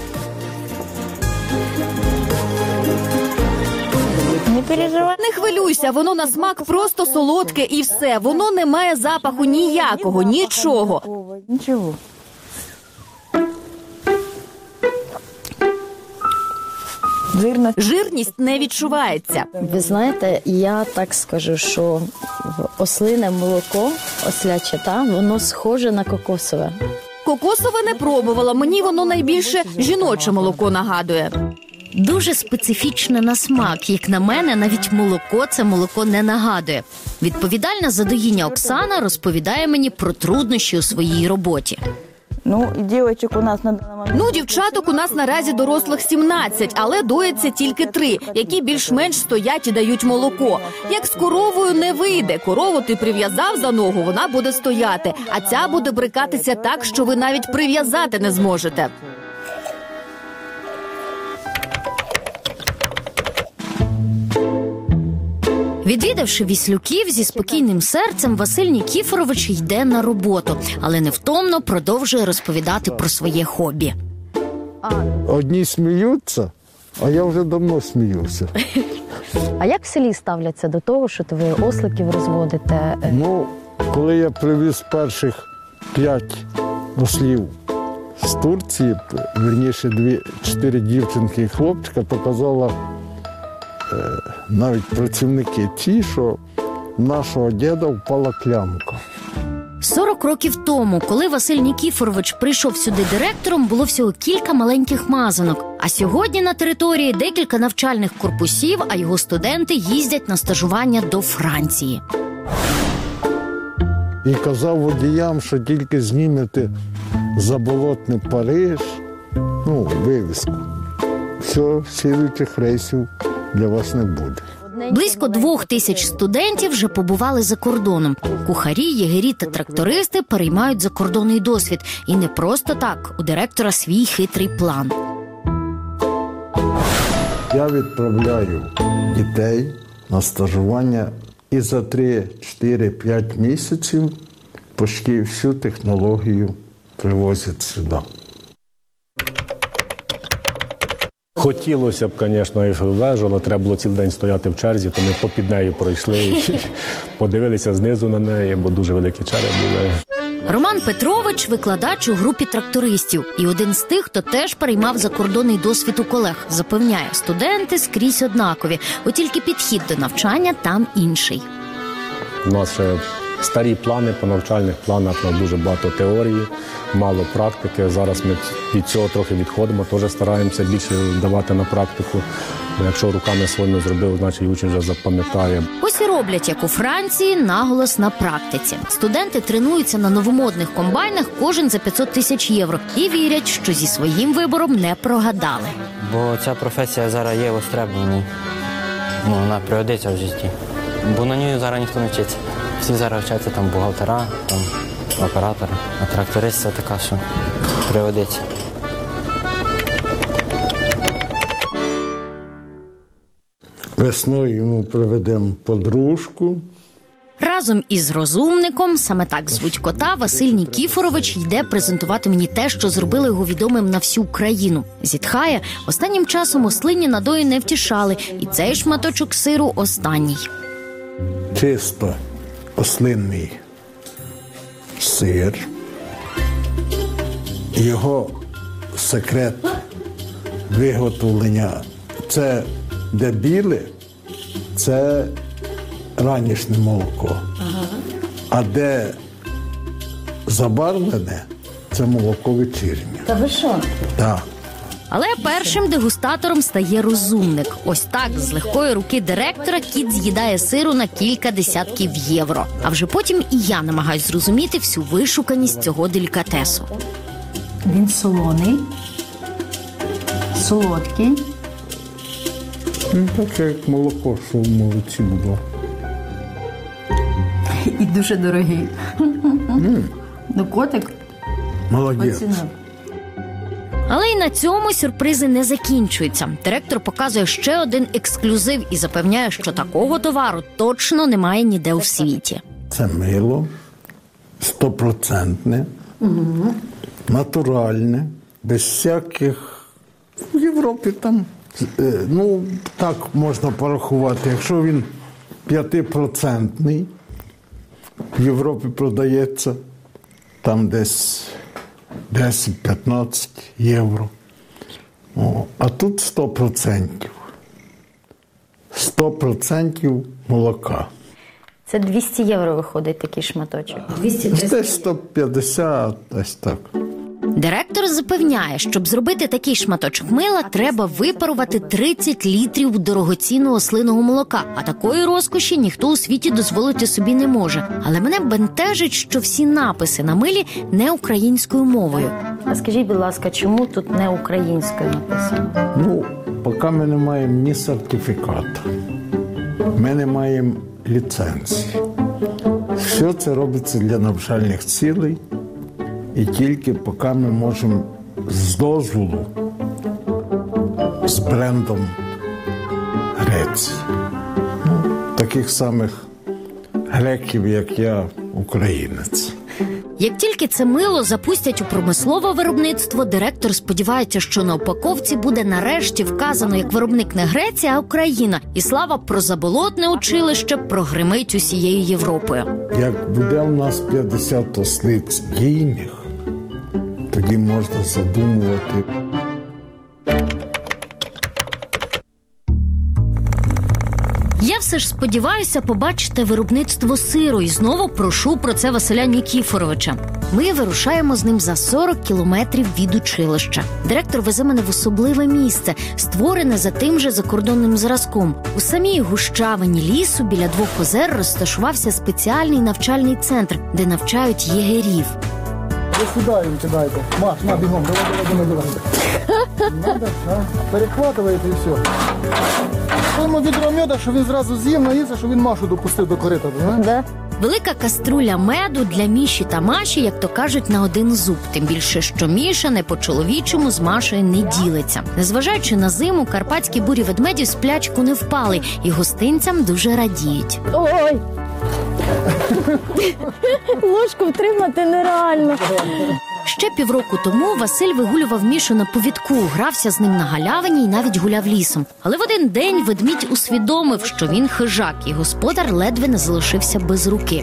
S20: Не переживай. Не хвилюйся, воно на смак просто солодке і все. Воно не має запаху ніякого, нічого.
S14: Нічого.
S20: Жирна. Жирність не відчувається.
S14: Ви знаєте, я так скажу, що ослине молоко, осляче, та, воно схоже на кокосове.
S20: Кокосове не пробувала, мені воно найбільше жіноче молоко нагадує.
S17: Дуже специфічне на смак. Як на мене, навіть молоко це молоко не нагадує. Відповідальна за доїння Оксана розповідає мені про труднощі у своїй роботі.
S20: Ну, дівчаток у нас на Ну, дівчаток у нас наразі дорослих сімнадцять, але доїться тільки три, які більш-менш стоять і дають молоко. Як з коровою не вийде. Корову ти прив'язав за ногу, вона буде стояти, а ця буде брикатися так, що ви навіть прив'язати не зможете.
S17: Відвідавши віслюків, зі спокійним серцем Василь Нікіфорович йде на роботу, але невтомно продовжує розповідати про своє хобі.
S13: Одні сміються, а я вже давно сміюся.
S14: А як в селі ставляться до того, що ви осликів розводите?
S13: Ну, коли я привіз перших п'ять ослів з Турції, вірніше, дві, чотири дівчинки і хлопчика, показала е, навіть працівники ті, що в нашого діда впала клямка.
S17: сорок років тому, коли Василь Нікіфорович прийшов сюди директором, було всього кілька маленьких мазанок. А сьогодні на території декілька навчальних корпусів, а його студенти їздять на стажування до Франції.
S13: І казав водіям, що тільки знімете заболотний Париж, ну, вивіску, все, слідуючих рейсів для вас не буде.
S17: Близько двох тисяч студентів вже побували за кордоном. Кухарі, єгері та трактористи переймають закордонний досвід. І не просто так, у директора свій хитрий план.
S13: Я відправляю дітей на стажування і за три, чотири, п'ять місяців почти всю технологію привозять сюди.
S21: Хотілося б, звісно, і вежу, але треба було цілий день стояти в черзі, то ми попід нею пройшли і подивилися знизу на неї, бо дуже великі черги були.
S17: Роман Петрович – викладач у групі трактористів. І один з тих, хто теж переймав закордонний досвід у колег. Запевняє, студенти скрізь однакові, от тільки підхід до навчання там інший.
S21: У нас ще старі плани по навчальних планах, у нас дуже багато теорії, мало практики. Зараз ми від цього трохи відходимо, теж стараємося більше давати на практику. Бо якщо руками своїми зробив, значить і учень вже запам'ятає.
S17: Ось і роблять, як у Франції, наголос на практиці. Студенти тренуються на новомодних комбайнах кожен за п'ятсот тисяч євро. І вірять, що зі своїм вибором не прогадали.
S22: Бо ця професія зараз є востребованою. Ну, вона пригодиться в житті. Бо на ній зараз ніхто не вчиться. Всі зараз вчаться там бухгалтера, там оператори. А тракторист – це така, що пригодиться.
S13: Весною ми приведемо подружку.
S17: Разом із розумником, саме так звуть кота, Василь Нікіфорович йде презентувати мені те, що зробили його відомим на всю Україну. Зітхає, останнім часом ослині надої не втішали, і цей шматочок сиру останній.
S13: Чисто ослинний сир. Його секрет виготовлення – це де біле, це ранішнє молоко. Ага. А де забарвлене, це молоко вечірнє.
S14: Та ви що?
S13: Так.
S17: Але першим дегустатором стає розумник. Ось так, з легкої руки директора, кіт з'їдає сиру на кілька десятків євро. А вже потім і я намагаюсь зрозуміти всю вишуканість цього делікатесу.
S14: Він солоний, солодкий.
S13: Ну, таке, як молоко, що в молоці було.
S14: І дуже дорогий. Mm. Ну, котик.
S13: Молодець.
S14: Оцінив.
S17: Але й на цьому сюрпризи не закінчуються. Директор показує ще один ексклюзив і запевняє, що такого товару точно немає ніде у світі.
S13: Це мило, стопроцентне, угу. натуральне, без всяких... В Європі там, ну, так можна порахувати, якщо він п'ятипроцентний, в Європі продається там десь десять-п'ятнадцять євро. О, а тут сто процентів. сто процентів молока.
S14: Це двісті євро виходить такий шматочок.
S13: Десь сто п'ятдесят, десь так.
S17: Директор запевняє, щоб зробити такий шматочок мила, треба випарувати тридцять літрів дорогоцінного ослиного молока. А такої розкоші ніхто у світі дозволити собі не може. Але мене бентежить, що всі написи на милі не українською мовою.
S14: А скажіть, будь ласка, чому тут не українською написано?
S13: Ну, поки ми не маємо ні сертифікату, ми не маємо ліцензії. Все це робиться для навчальних цілей. І тільки поки ми можемо з дозволу, з брендом Греції. Ну, таких самих греків, як я, українець.
S17: Як тільки це мило запустять у промислове виробництво, директор сподівається, що на упаковці буде нарешті вказано, як виробник не Греція, а Україна. І слава про заболотне училище прогримить усією Європою.
S13: Як буде у нас п'ятдесят ослиць кійних, тоді можна задумувати.
S17: Я все ж сподіваюся побачити виробництво сиру і знову прошу про це Василя Нікіфоровича. Ми вирушаємо з ним за сорок кілометрів від училища. Директор везе мене в особливе місце, створене за тим же закордонним зразком. У самій гущавині лісу біля двох озер розташувався спеціальний навчальний центр, де навчають єгерів.
S3: Ви сюди їм кидайте. Маш, на, бігом, давай, давай, давай, давай. Надо, да? Перехватуєте і все. Йому відро меда, що він зразу з'їв, наївся, що він Машу допустив до корита.
S17: Да. Велика каструля меду для Міші та Маші, як то кажуть, на один зуб. Тим більше, що Міша не по-чоловічому з Машею не ділиться. Незважаючи на зиму, карпатські бурі ведмеді в сплячку не впали і гостинцям дуже радіють.
S14: Ой! Ложку втримати нереально.
S17: Ще півроку тому Василь вигулював Мішу на повідку, грався з ним на галявині і навіть гуляв лісом. Але в один день ведмідь усвідомив, що він хижак, і господар ледве не залишився без руки.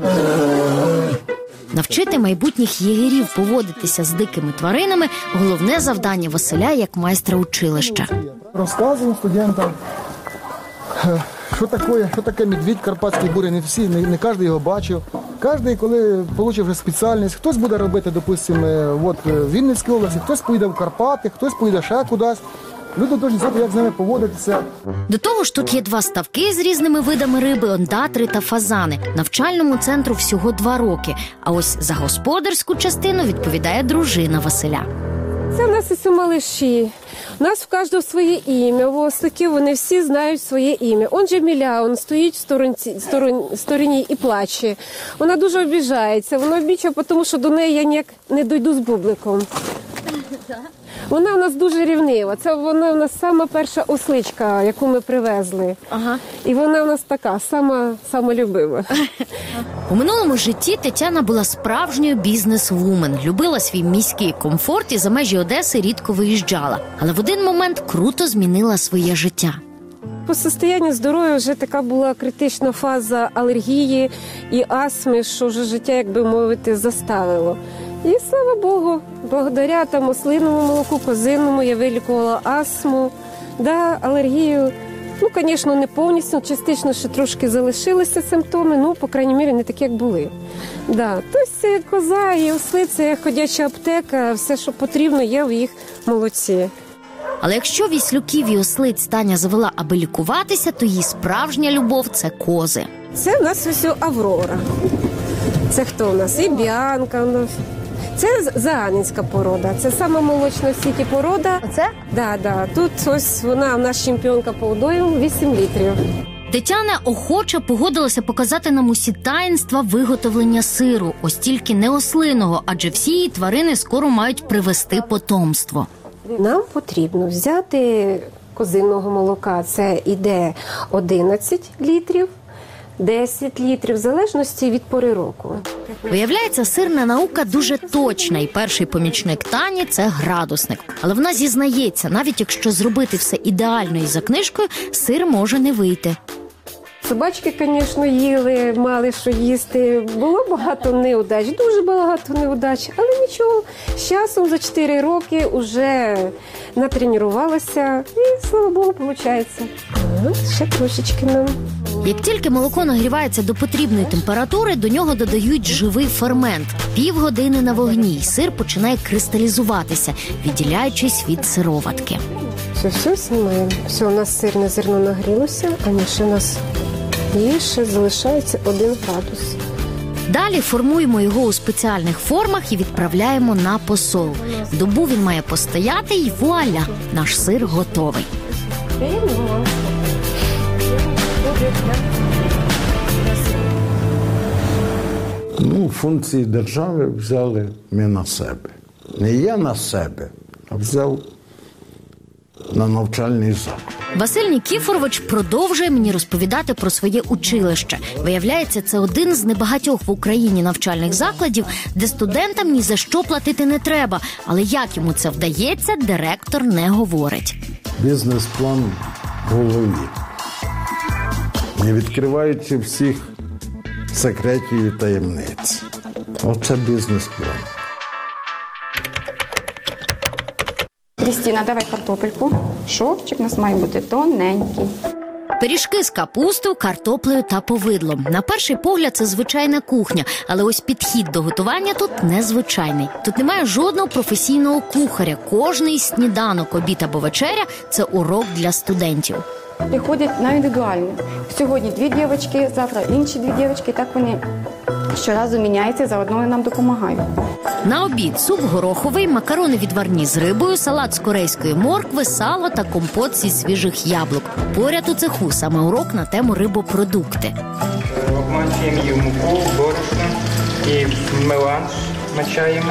S17: Навчити майбутніх єгерів поводитися з дикими тваринами – головне завдання Василя як майстра училища.
S3: Розказуємо студентам, що таке, що таке медвідь карпатський буря. Не всі, не, не кожен його бачив. Кожен, коли отримав вже спеціальність, хтось буде робити, допустимо, от, в Вінницькій області, хтось поїде в Карпати, хтось поїде ще кудись. Люди повинні знати, як з ними поводитися.
S17: До того ж, тут є два ставки з різними видами риби, ондатри та фазани. Навчальному центру всього два роки. А ось за господарську частину відповідає дружина Василя.
S5: Це в нас усі малиші. У нас в кожного своє ім'я. У осликів вони всі знають своє ім'я. Он же Міля, он стоїть в сторонці, сторон, стороні і плаче. Вона дуже обіжається. Вона обічає, тому що до неї я ніяк не дойду з бубликом. Вона у нас дуже рівнива. Це вона у нас сама перша осличка, яку ми привезли. Ага. І вона у нас така, сама, сама любима.
S17: У минулому житті Тетяна була справжньою бізнес-вумен. Любила свій міський комфорт і за межі Одеси рідко виїжджала. Але в один момент круто змінила своє життя.
S5: По стані здоров'я вже така була критична фаза алергії і астми, що вже життя, як би мовити, заставило. І, слава Богу, благодаря там ослиному молоку, козиному я вилікувала астму, да, алергію. Ну, звісно, не повністю, частично ще трошки залишилися симптоми, ну, по крайній мірі, не такі, як були. Да. Тобто коза і осли – це ходяча аптека, все, що потрібно, є в їх молоці.
S17: Але якщо віслюків і ослиць Таня завела, аби лікуватися, то її справжня любов – це кози.
S5: Це у нас ось Аврора. Це хто у нас? І Біанка у нас. Це заанинська порода. Це сама молочна в світі порода.
S14: Оце?
S5: Да, да. Тут ось вона у нас чемпіонка по удою, вісім літрів.
S17: Тетяна охоче погодилася показати нам усі таїнства виготовлення сиру, ось тільки не ослиного, адже всі її тварини скоро мають привести потомство.
S5: Нам потрібно взяти козиного молока, це іде одинадцять літрів, десять літрів, в залежності від пори року.
S17: Виявляється, сирна наука дуже точна, і перший помічник Тані – це градусник. Але вона зізнається, навіть якщо зробити все ідеально і за книжкою, сир може не вийти.
S5: Собачки, звісно, їли, мали що їсти. Було багато неудач, дуже багато неудач. Але нічого, з часом за чотири роки вже натренувалася і, слава Богу, виходить. Ще трошечки нам.
S17: Як тільки молоко нагрівається до потрібної температури, до нього додають живий фермент. Півгодини на вогні, і сир починає кристалізуватися, відділяючись від сироватки.
S5: Все, все знімаємо. Все, у нас сирне зерно нагрілося, а ні, ще у нас є, ще залишається один градус.
S17: Далі формуємо його у спеціальних формах і відправляємо на посол. Добу він має постояти і вуаля, наш сир готовий.
S13: Ну, функції держави взяли ми на себе. Не я на себе, а взяв на навчальний заклад.
S17: Василь Нікіфорович продовжує мені розповідати про своє училище. Виявляється, це один з небагатьох в Україні навчальних закладів, де студентам ні за що платити не треба. Але як йому це вдається, директор не говорить.
S13: Бізнес-план в голові. Не відкриваючи всіх секретів і таємниць. Оце бізнес-план.
S4: Крістіна, давай картопельку. Шовчик у нас має бути тоненький.
S17: Пиріжки з капустою, картоплею та повидлом. На перший погляд це звичайна кухня, але ось підхід до готування тут незвичайний. Тут немає жодного професійного кухаря. Кожний сніданок, обід або вечеря – це урок для студентів.
S4: Приходять на індивідуальне. Сьогодні дві дівчатки, завтра інші дві дівчатки. Так вони щоразу міняються, заодно нам допомагають.
S17: На обід суп гороховий, макарони відварні з рибою, салат з корейської моркви, сало та компот зі свіжих яблук. Поряд у цеху саме урок на тему рибопродукти.
S18: Обмачуємо її в муку, борошно і меланж мачаємо.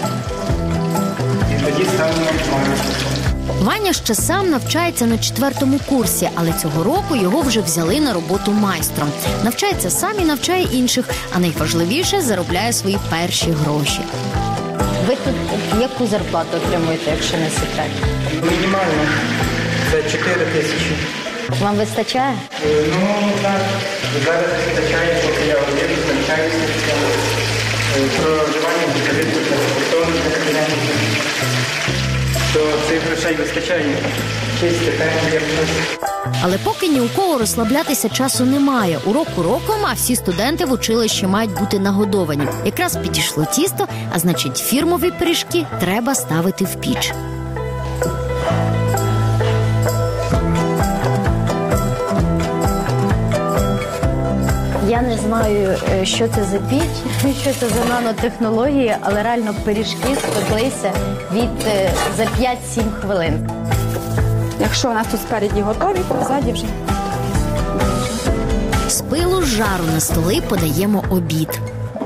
S18: І тоді ставимо маринад.
S17: Ваня ще сам навчається на четвертому курсі, але цього року його вже взяли на роботу майстром. Навчається сам і навчає інших, а найважливіше – заробляє свої перші гроші. Ви тут яку зарплату отримуєте, якщо не секрет?
S18: Мінімально. Це чотири тисячі.
S17: Вам вистачає?
S18: Ну, так. Зараз вистачає, поки я один навчаюся. Проживання в житку та безкоштовно для студентів. То цих грошей вистачає. Чисті пенсії.
S17: Але поки ні у кого розслаблятися часу немає. Урок уроком, а всі студенти в училищі мають бути нагодовані. Якраз підійшло тісто, а значить фірмові пиріжки треба ставити в піч. Я не знаю, що це за піч, що це за нанотехнології, але реально пиріжки спеклися від за п'ять-сім хвилин.
S4: Якщо у нас тут спереді готові, то ззаді вже.
S17: З пилу з жару на столи подаємо обід.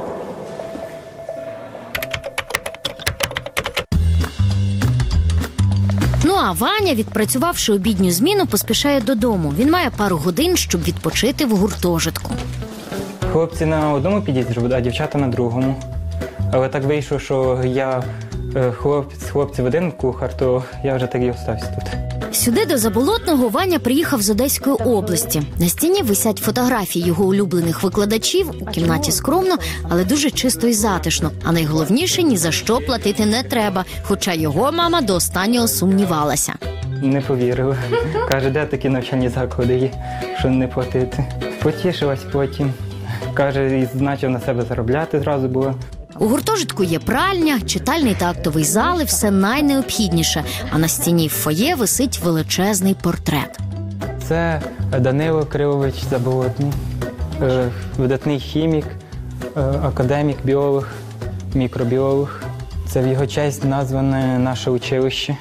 S17: Ну а Ваня, відпрацювавши обідню зміну, поспішає додому. Він має пару годин, щоб відпочити в гуртожитку.
S18: Хлопці на одному під'їзді, а дівчата на другому. Але так вийшло, що я хлопець, хлопці в один кухар, то я вже так і остався тут.
S17: Сюди до Заболотного Ваня приїхав з Одеської області. На стіні висять фотографії його улюблених викладачів, у кімнаті скромно, але дуже чисто і затишно. А найголовніше, ні за що платити не треба, хоча його мама до останнього сумнівалася.
S18: Не повірила. Каже, де такі навчальні заклади є, що не платити. Потішилась потім. Каже, і почав на себе заробляти зразу було.
S17: У гуртожитку є пральня, читальний та актовий зали, все найнеобхідніше. А на стіні в фоє висить величезний портрет.
S18: Це Данило Кирилович Заболотний, видатний хімік, академік, біолог, мікробіолог. Це в його честь назване наше училище.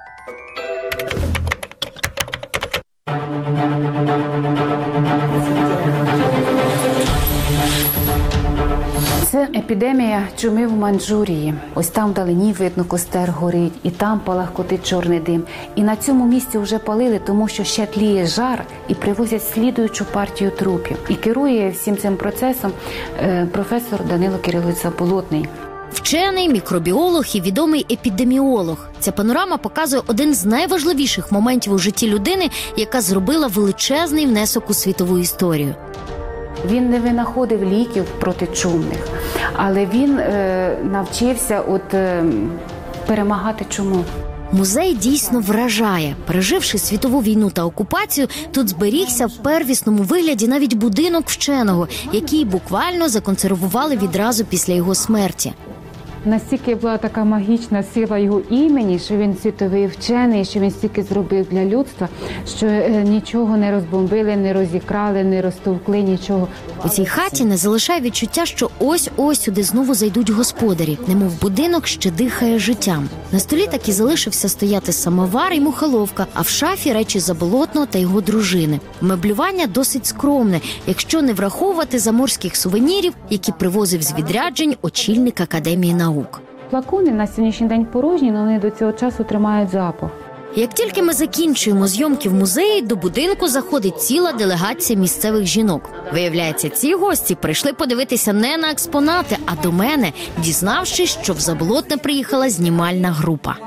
S6: Це епідемія чуми в Маньчжурії. Ось там вдалині видно, костер горить, і там палахкотить чорний дим. І на цьому місці вже палили, тому що ще тліє жар і привозять слідуючу партію трупів. І керує всім цим процесом е, професор Данило Кирилович Заболотний.
S17: Вчений, мікробіолог і відомий епідеміолог. Ця панорама показує один з найважливіших моментів у житті людини, яка зробила величезний внесок у світову історію.
S6: Він не винаходив ліків проти чумних, але він е, навчився от, е, перемагати чуму.
S17: Музей дійсно вражає. Переживши світову війну та окупацію, тут зберігся в первісному вигляді навіть будинок вченого, який буквально законсервували відразу після його смерті.
S6: Настільки була така магічна сила його імені, що він світовий вчений, що він стільки зробив для людства, що нічого не розбомбили, не розікрали, не розтовкли, нічого.
S17: У цій хаті не залишає відчуття, що ось-ось сюди знову зайдуть господарі, немов будинок ще дихає життям. На столі так і залишився стояти самовар і мухоловка, а в шафі речі Заболотного та його дружини. Меблювання досить скромне, якщо не враховувати заморських сувенірів, які привозив з відряджень очільник Академії наук.
S6: Флакони на сьогоднішній день порожні, але вони до цього часу тримають запах.
S17: Як тільки ми закінчуємо зйомки в музеї, до будинку заходить ціла делегація місцевих жінок. Виявляється, ці гості прийшли подивитися не на експонати, а до мене, дізнавшись, що в Заболотне приїхала знімальна група.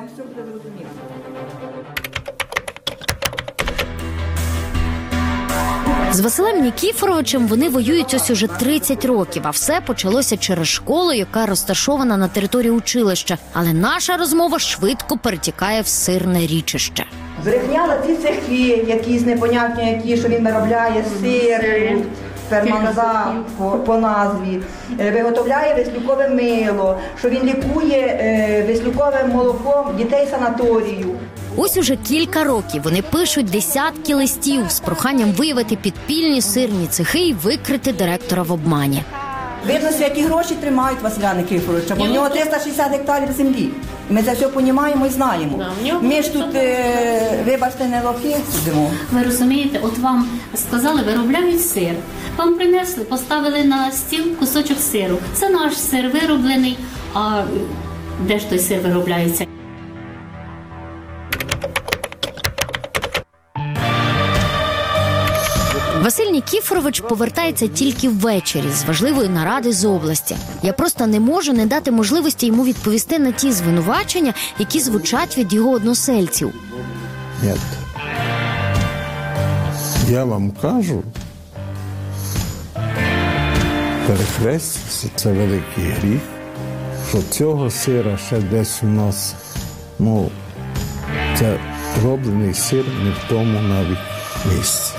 S17: З Василем Нікіфоровичем вони воюють ось уже тридцять років, а все почалося через школу, яка розташована на території училища. Але наша розмова швидко перетікає в сирне річище.
S19: Зрівняла ці цехи, якісь непонятні, які, що він виробляє сир, ферманза по, по назві, виготовляє веслюкове мило, що він лікує е, веслюковим молоком дітей санаторію.
S17: Ось уже кілька років вони пишуть десятки листів з проханням виявити підпільні сирні цехи і викрити директора в обмані.
S2: Видно, які гроші тримають Василя Нікіфоровича, бо в нього триста шістдесят гектарів землі. Ми це все розуміємо і знаємо. Ми ж тут, е, вибачте, не лохи сидимо.
S7: Ви розумієте, от вам сказали, виробляють сир. Вам принесли, поставили на стіл кусочок сиру. Це наш сир вироблений, а де ж той сир виробляється?
S17: Василь Нікіфорович повертається тільки ввечері з важливої наради з області. Я просто не можу не дати можливості йому відповісти на ті звинувачення, які звучать від його односельців.
S13: Ні. Я вам кажу, перехреститися – це великий гріх, що цього сира ще десь у нас, ну, це роблений сир не в тому навіть місці.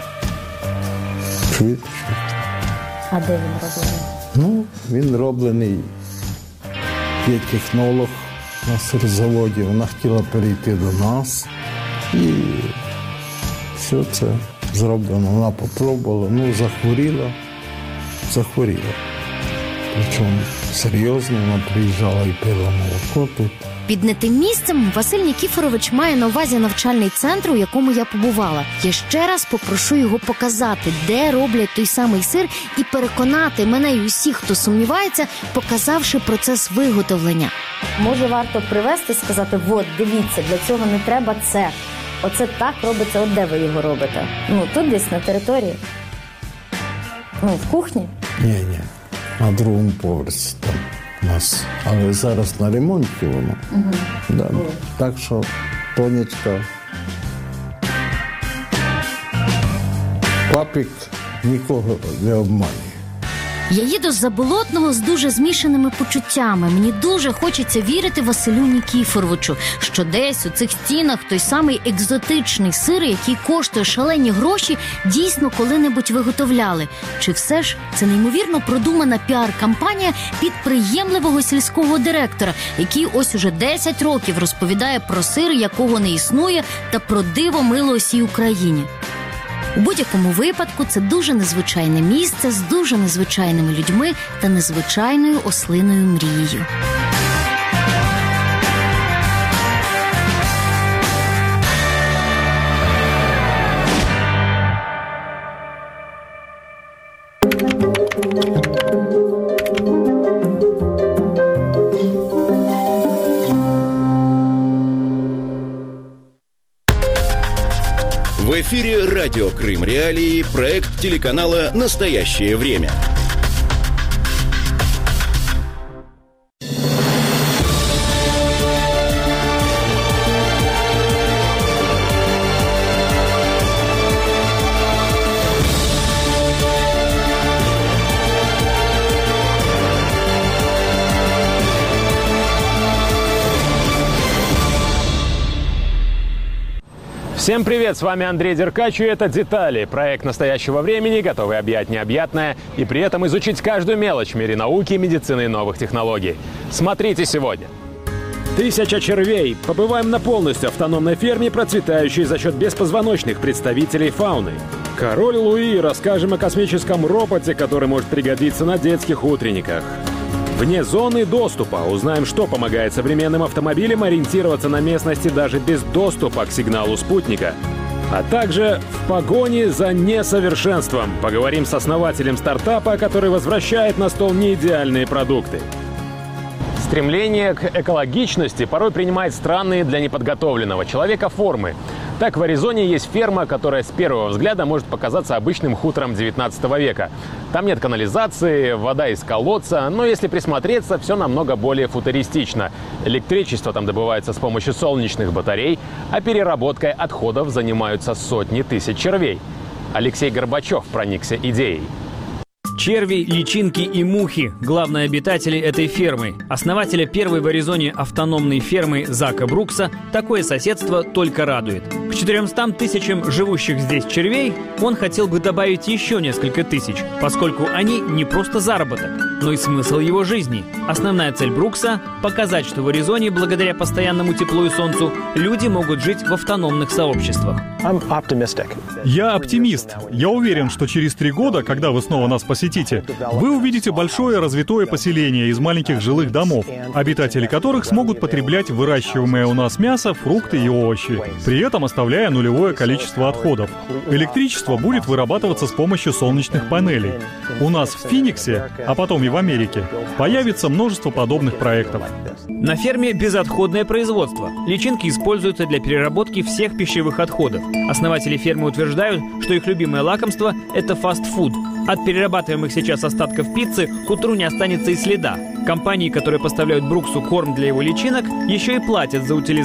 S13: Чуєте?
S14: А де він роблений?
S13: Ну, він роблений, є технолог на сирзаводі, вона хотіла перейти до нас і все це зроблено. Вона попробувала, ну, захворіла, захворіла. Причому серйозно, вона приїжджала і пила молоко тут.
S17: Під не тим місцем Василь Нікіфорович має на увазі навчальний центр, у якому я побувала. Я ще раз попрошу його показати, де роблять той самий сир, і переконати мене і усіх, хто сумнівається, показавши процес виготовлення.
S14: Може, варто привезти і сказати, от, дивіться, для цього не треба цех. Оце так робиться, от де ви його робите? Ну, тут десь на території. Ну, в кухні.
S13: Ні-ні, на другому поверсі там. Нас. Але зараз на ремонті воно. Угу. Да. Угу. Так що, Тонечка, папік нікого не обманює.
S17: Я їду з Заболотного з дуже змішаними почуттями. Мені дуже хочеться вірити Василю Нікіфоровичу, що десь у цих стінах той самий екзотичний сир, який коштує шалені гроші, дійсно коли-небудь виготовляли. Чи все ж це неймовірно продумана піар-кампанія підприємливого сільського директора, який ось уже десять років розповідає про сир, якого не існує, та про диво мило усій Україні. У будь-якому випадку це дуже незвичайне місце з дуже незвичайними людьми та незвичайною ослиною мрією.
S1: В эфире радио «Крым Реалии», проект телеканала «Настоящее время».
S23: Всем привет, с вами Андрей Деркач, и это «Детали». Проект настоящего времени, готовый объять необъятное и при этом изучить каждую мелочь в мире науки, медицины и новых технологий. Смотрите сегодня. Тысяча червей. Побываем на полностью автономной ферме, процветающей за счет беспозвоночных представителей фауны. Король Луи. Расскажем о космическом роботе, который может пригодиться на детских утренниках. Вне зоны доступа. Узнаем, что помогает современным автомобилям ориентироваться на местности даже без доступа к сигналу спутника. А также в погоне за несовершенством. Поговорим с основателем стартапа, который возвращает на стол неидеальные продукты. Стремление к экологичности порой принимает странные для неподготовленного человека формы. Так, в Аризоне есть ферма, которая с первого взгляда может показаться обычным хутором девятнадцатого века. Там нет канализации, вода из колодца, но если присмотреться, все намного более футуристично. Электричество там добывается с помощью солнечных батарей, а переработкой отходов занимаются сотни тысяч червей. Алексей Горбачев проникся идеей.
S8: Черви, личинки и мухи – главные обитатели этой фермы. Основателя первой в Аризоне автономной фермы Зака Брукса такое соседство только радует. К четырёмстам тысячам живущих здесь червей он хотел бы добавить еще несколько тысяч, поскольку они не просто заработок, но и смысл его жизни. Основная цель Брукса – показать, что в Аризоне, благодаря постоянному теплу и солнцу, люди могут жить в автономных сообществах.
S9: Я оптимист. Я уверен, что через три года, когда вы снова нас посетите, вы увидите большое развитое поселение из маленьких жилых домов, обитатели которых смогут потреблять выращиваемое у нас мясо, фрукты и овощи, при этом оставляя нулевое количество отходов. Электричество будет вырабатываться с помощью солнечных панелей. У нас в Финиксе, а потом и в Америке, появится множество подобных проектов.
S8: На ферме безотходное производство. Личинки используются для переработки всех пищевых отходов. Основатели фермы утверждают, что их любимое лакомство – это фастфуд. От перерабатываемых сейчас остатков пиццы к утру не останется и следа. Компании, которые поставляют Бруксу корм для его личинок, еще и платят за утилизацию